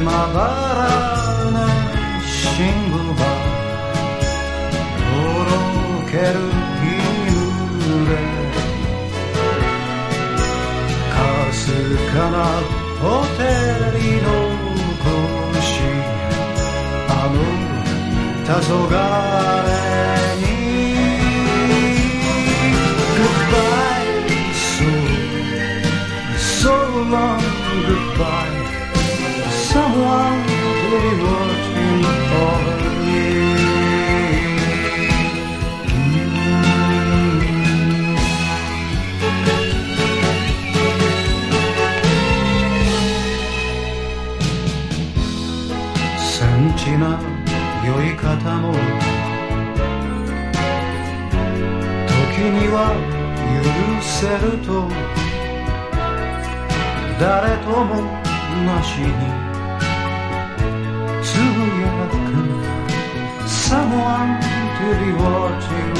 まばらな信号がとろける日暮れかすかなホテルの腰あの黄昏に Goodbye so long goodbye someone really watching over youセンチな酔い方も時には許せると誰ともなしにつぶやく Someone to be watching